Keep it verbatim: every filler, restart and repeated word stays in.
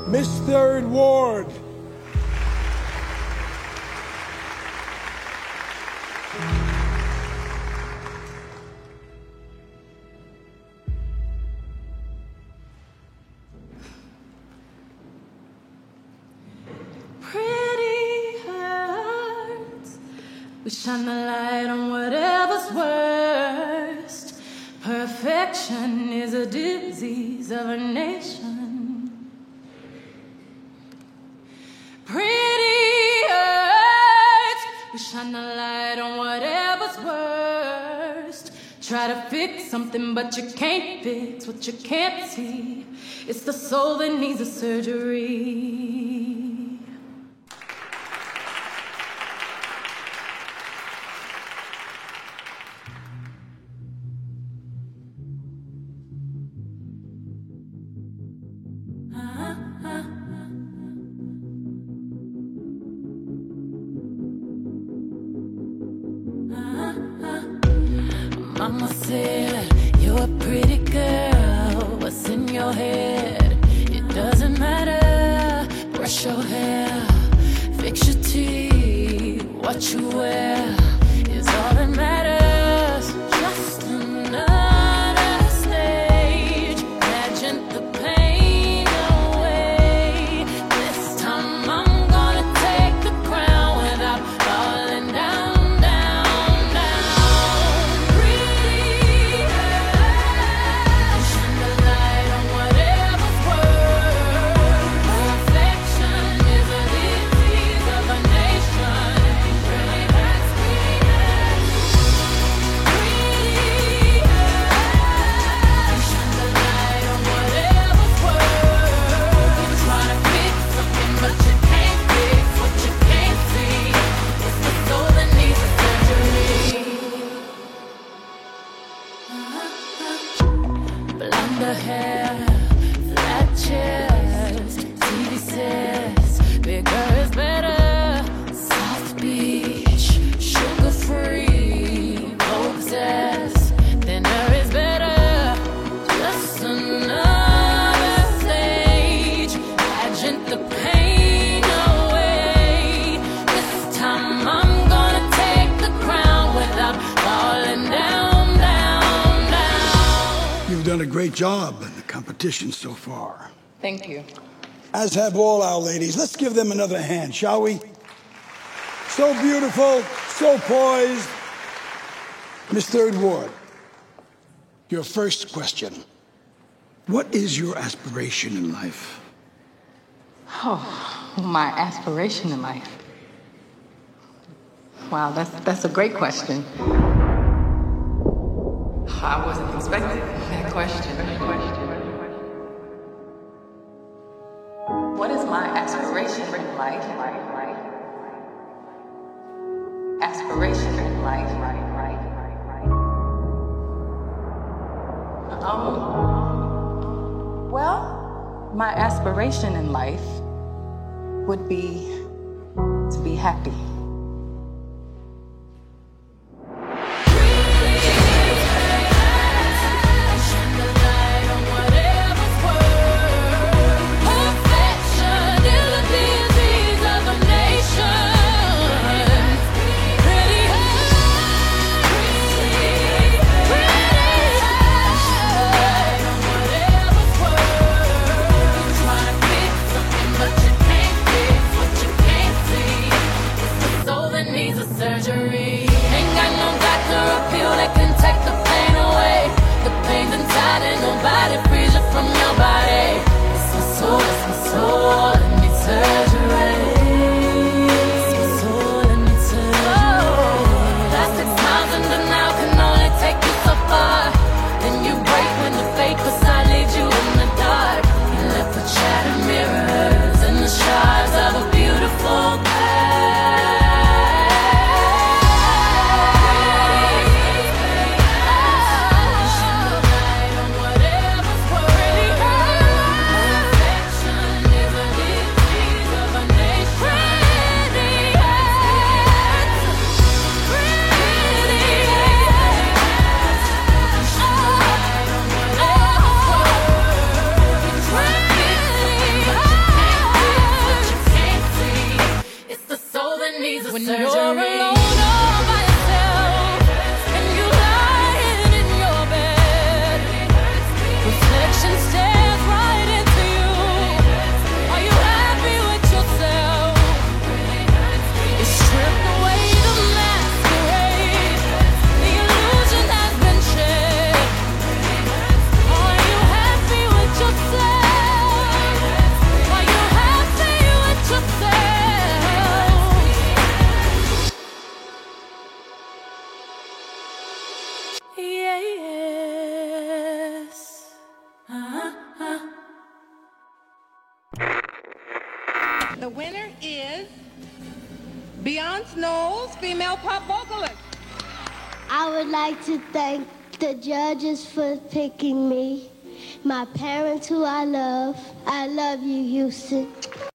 Miss Third Ward. We shine the light on whatever's worst. Perfection is a disease of a nation. Pretty hurts. We shine the light on whatever's worst. Try to fix something, but you can't fix what you can't see. It's the soul that needs a surgery. Mama said, you're a pretty girl. What's in your head? It doesn't matter. Brush your hair, fix your teeth. What you wear is all that matters. Just another stage. Pageant the pain away. This time I'm gonna take the crown without falling down. Blonder hair, flat chest, T V says bigger is better. South Beach, sugar free, obsessed, thinner is better. Just another stage, pageant the pain away. This time I'm gonna take the crown without falling down. You've done a great job in the competition so far. Thank you. As have all our ladies. Let's give them another hand, shall we? So beautiful, so poised. Miss Third Ward, your first question. What is your aspiration in life? Oh, my aspiration in life. Wow, that's that's a great question. I wasn't expecting that question. That question. What is my aspiration in life? Aspiration in life. Um. Well, my aspiration in life would be to be happy. What you can't see. The winner is Beyonce Knowles, female pop vocalist. I would like to thank the judges for picking me, my parents who I love. I love you, Houston.